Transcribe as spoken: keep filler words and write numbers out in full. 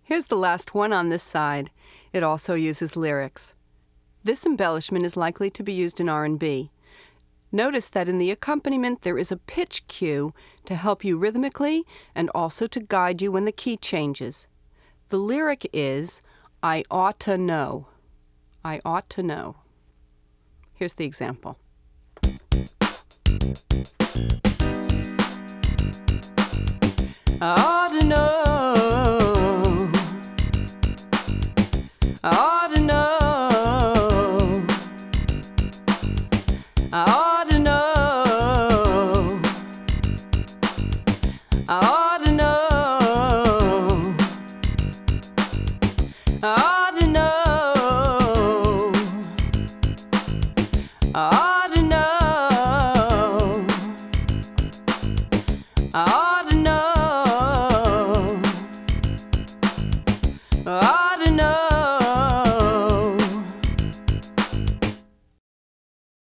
Here's the last one on this side. It also uses lyrics. This embellishment is likely to be used in R and B. Notice that in the accompaniment there is a pitch cue to help you rhythmically and also to guide you when the key changes. The lyric is, "I ought to know." I ought to know. Here's the example. I ought to know. I ought to know. I ought to know. I ought to know. I ought to know. I ought to know. I ought to know. I ought to know.